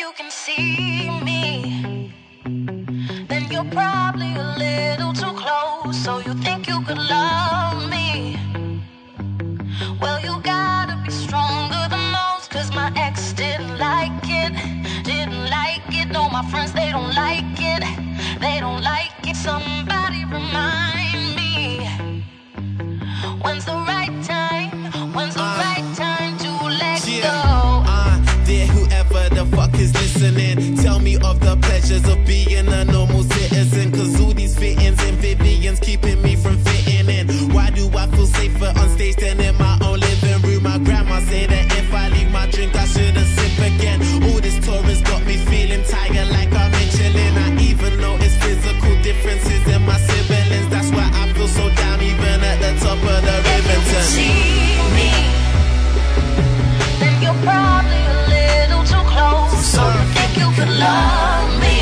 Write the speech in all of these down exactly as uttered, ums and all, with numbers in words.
you can see me, then you're probably a little too close. So you think you could love me? Well, you gotta be stronger than most, cause my ex didn't like it, didn't like it. No, my friends, they don't like it, they don't like it. Somebody remind me, when's the right time, when's the uh, right time to let yeah. go? Uh, dear whoever the fuck is listening, tell me of the pleasures of being a normal citizen, cause all these fittings and Vivians keeping me from fitting in. Why do I feel safer on stage than in my own living room? My grandma say that if I leave my drink I shouldn't sip again. All this tour has got me feeling tired like I'm in chilling. I even notice physical differences in my siblings. That's why I feel so down even at the top of the ribbon. If you see me, then you're probably a little too close. So you think you could love me?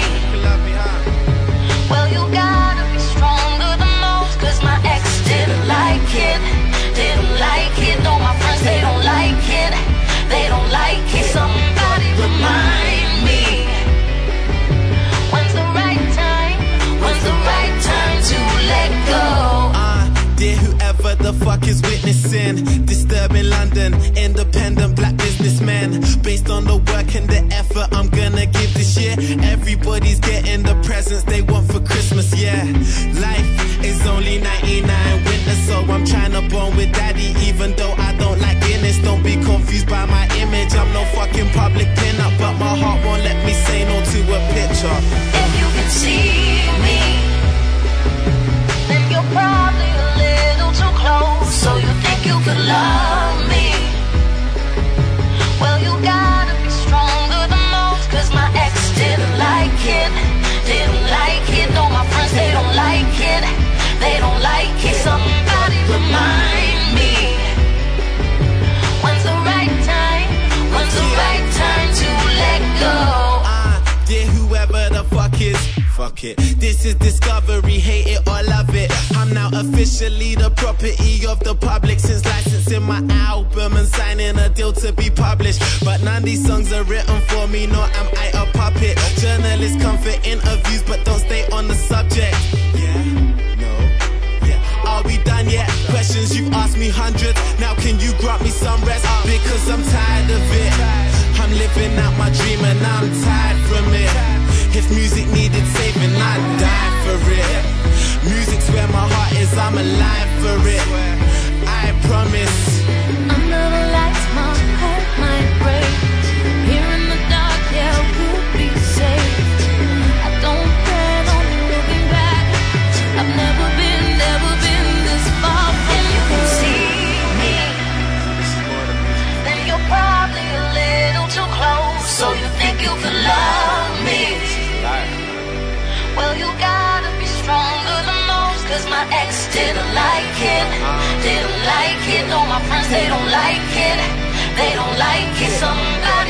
Well, you gotta be stronger than most, cause my ex didn't like it, didn't like it. No, my friends, they don't like it, they don't like it. Somebody remind me, when's the right time, when's the right time to let go? Uh, dear whoever the fuck is witnessing, disturbing London, independent black businessmen. Based on the work and the effort I'm gonna give this year, everybody's getting the presents they want for Christmas, yeah. Life is only ninety-nine winter, so I'm trying to bond with daddy, even though I don't like Guinness. Don't be confused by my image, I'm no fucking public pin-up, but my heart won't let me say no to a picture. If you can see me, then you're probably a little too close. So you think you could love me? Well, you gotta be stronger than most, cause my ex didn't like it, didn't like it. No, my friends, they don't like it, they don't like it. Somebody remind me, when's the right time, when's the right time to let go? Uh, dear whoever the fuck is, fuck it. This is discovery, hate it or love it. I'm now officially the property of the public, since licensing my album and signing a deal to be published. But none of these songs are written for me, nor am I a puppet. Journalists come for interviews but don't stay on the subject. Yeah, no, yeah. Are we done yet? Questions you've asked me hundreds. Now can you grant me some rest? Because I'm tired of it. I'm living out my dream and I'm tired from it. If music needed saving, I'd die for it. Music's where my heart is, I'm alive for it, I promise. Under the lights, my heart might break. Here in the dark, yeah, we'll be safe. I don't plan on looking back. I've never been, never been this far from you. If you can see me, then you're probably a little too close. So you think you could love me? Well, you gotta be stronger than most, cause my ex didn't like it, didn't like it. No, my friends, they don't like it, they don't like it. Somebody